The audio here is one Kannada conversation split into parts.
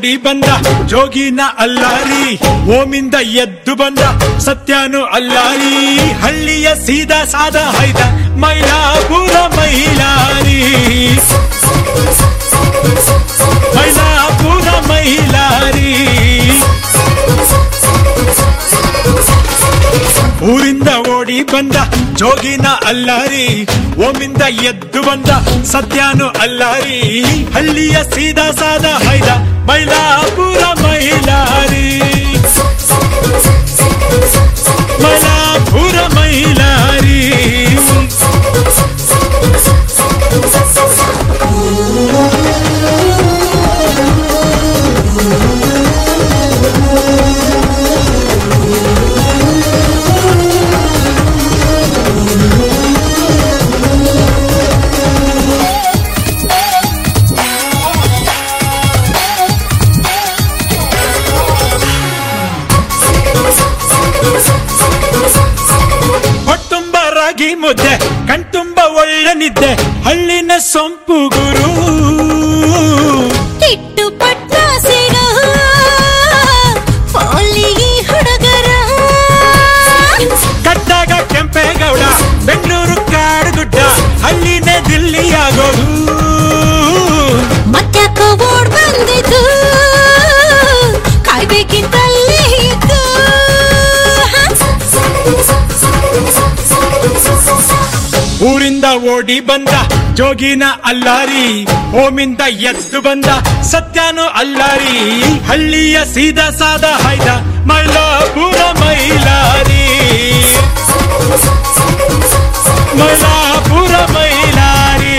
ಓಡಿ ಬಂದ ಜೋಗಿನ ಅಲ್ಲಾರಿ, ಓಮಿಂದ ಎದ್ದು ಬಂದ ಸತ್ಯನು ಅಲ್ಲಾರಿ, ಹಳ್ಳಿಯ ಸೀದಾ ಸಾದ ಹೈದ ಮೈಲಾಪುರ ಮೈಲಾರಿ, ಮೈಲಾಪುರ ಮೈಲಾರಿ. ಊರಿಂದ ಓಡಿ ಬಂದ ಜೋಗಿನ ಅಲ್ಲಾರಿ, ಓಮಿಂದ ಎದ್ದು ಬಂದ ಸತ್ಯನು ಅಲ್ಲಾರಿ, ಹಳ್ಳಿಯ ಸೀದಾ ಸಾದ ಹೈದ ಮೈಲಾಪುರ ಮೈಲಾರಿ, ಮೈಲಾಪುರ ಮೈಲಾರಿ. ಮುದ್ದೆ ಕಣ್ತುಂಬ ಒಳ್ಳೆ ನಿದ್ದೆ ಹಳ್ಳಿನ ಸೊಂಪು ಗುರು, ಕಿಟ್ಟು ಪಟ್ಟಾಸಿನ ಪಾಲಿಗೆ ಹುಡುಗರ, ಕಟ್ಟಾಗ ಕೆಂಪೇಗೌಡ ಬೆಂಗಳೂರು ಕಾಡುಗುಡ್ಡ ಹಳ್ಳಿನೇ ದಿಲ್ಲಿಯಾಗೋದು, ಮತ್ತ್ಯಾಕೋ ಓಡ್ ಬಂದಿದ್ದು ಕಾಯ್ಬೇಕಿತ್ತಲ್ಲೇ ಇದ್ದು. ಊರಿಂದ ಓಡಿ ಬಂದ ಜೋಗಿನ ಅಲ್ಲಾರಿ, ಓಮಿಂದ ಎದ್ದು ಬಂದ ಸತ್ಯನು ಅಲ್ಲಾರಿ, ಹಳ್ಳಿಯ ಸೀದಾ ಸಾದ ಹೈದ ಮೈಲಾಪುರ ಮೈಲಾರಿ, ಮೈಲಾಪುರ ಮೈಲಾರಿ.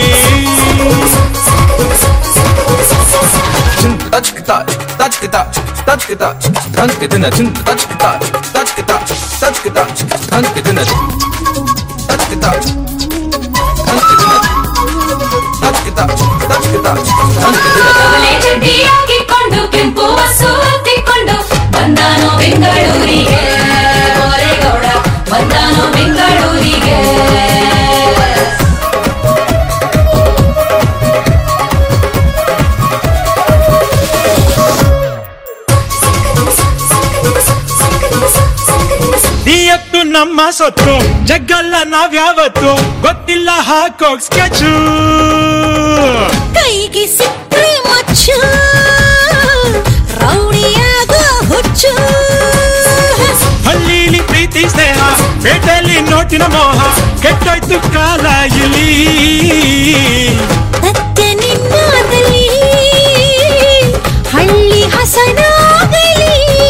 ಚಡ್ಡಿಯಾಗಿಕೊಂಡು ಕೆಂಪು ಬಸ್ಸು ಹತ್ತಿಕೊಂಡು ಬಂದಾನೋ ಬೆಂಗಳೂರಿಗೆ, ಬೋರೇಗೌಡ ಬಂದಾನೋ ಬೆಂಗಳೂರಿಗೆ. ನೀಯತ್ತು ನಮ್ಮ ಸೊತ್ತು ಜಗ್ಗಲ್ಲ ನಾವ್ಯಾವತ್ತು, ಗೊತ್ತಿಲ್ಲ ಹಾಕೋಕ್ ಸ್ಕೆಚು, ಕೈಗೆ ಸಿಕ್ಕರೆ ಮಚ್ಚು ರೌಡಿಯಾಗೋ ಹುಚ್ಚು, ಹಳ್ಳಿಲಿ ಪ್ರೀತಿ ಸ್ನೇಹ ಪೇಟೆಯಲ್ಲಿ ನೋಟಿನ ಮೋಹ, ಕೆಟ್ಟೋಯ್ತು ಕಾಲ ಇಲ್ಲಿ ಸತ್ಯ ನಿನ್ನದಲ್ಲಿ ಹಳ್ಳಿ ಹಸನಾಗಲಿ.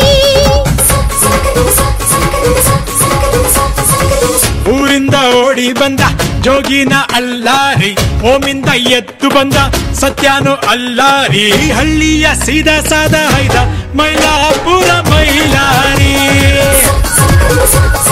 ಊರಿಂದ ಓಡಿ ಬಂದ ಜೋಗಿನ ಅಲ್ಲಾರಿ, ಓಮಿಂದ ಎದ್ದು ಬಂದ ಸತ್ಯನು ಅಲ್ಲಾರಿ, ಹಳ್ಳಿಯ ಸೀದಾ ಸಾದ ಹೈದ ಮೈಲಾಪುರ ಮೈಲಾರಿ.